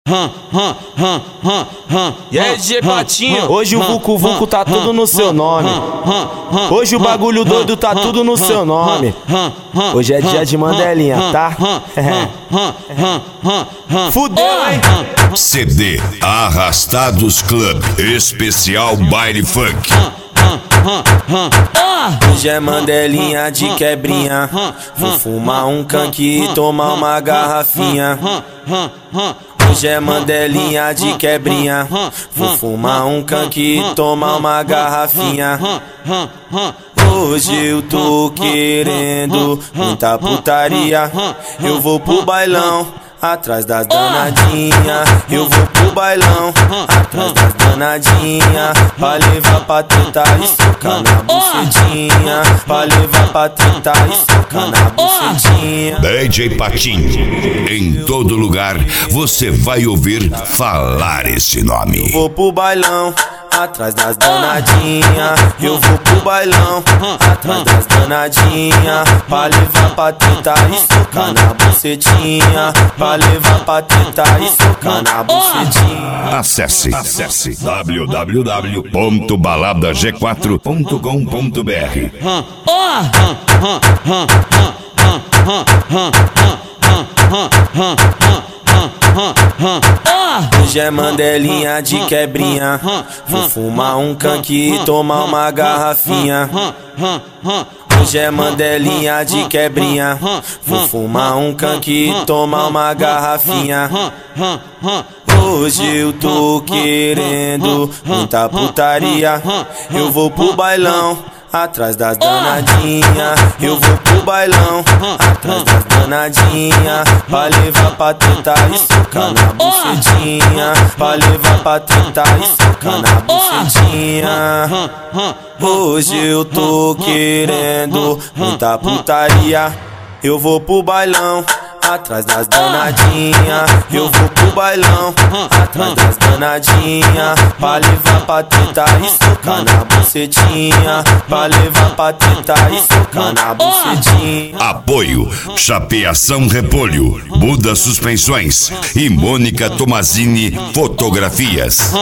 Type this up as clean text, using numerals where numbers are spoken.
E aí, DJ Patinho? Hoje o Vucu Vucu tá tudo no seu nome. Hoje o bagulho doido tá tudo no seu nome. Hoje é dia de Mandelinha, tá? Fudeu, hein? CD Arrastados Club Especial Baile Funk. Hoje é Mandelinha de quebrinha. Vou fumar um canque e tomar uma garrafinha. Hoje é Mandelinha de quebrinha. Vou fumar um canque e tomar uma garrafinha. Hoje eu tô querendo muita putaria. Eu vou pro bailão atrás das danadinha. Eu vou pro bailão atrás das danadinha. Pra levar pra tentar e socar na bucetinha. Pra levar pra tentar e socar na bucetinha. DJ Patinho, em todo lugar você vai ouvir falar esse nome. Eu vou pro bailão atrás das danadinha. Eu vou pro bailão atrás das danadinha. Pra levar pra tentar e socar na bucetinha. Pra levar pra tentar e socar na bucetinha. Acesse www.baladag4.com.br. Hoje é Mandelinha de quebrinha. Vou fumar um canque e tomar uma garrafinha. Hoje é Mandelinha de quebrinha. Vou fumar um canque e tomar uma garrafinha. Hoje eu tô querendo muita putaria. Eu vou pro bailão atrás das danadinha. Eu vou pro bailão atrás das danadinha. Pra levar pra tentar e socar na bucetinha. Pra levar pra tentar e socar na bucetinha. Hoje eu tô querendo muita putaria. Eu vou pro bailão atrás das danadinha. Eu vou pro bailão atrás das danadinha. Pra levar pra tentar e socar na bucetinha. Pra levar pra tentar e socar na bucetinha. Apoio Chapeação Repolho, Buda Suspensões e Mônica Tomazini Fotografias.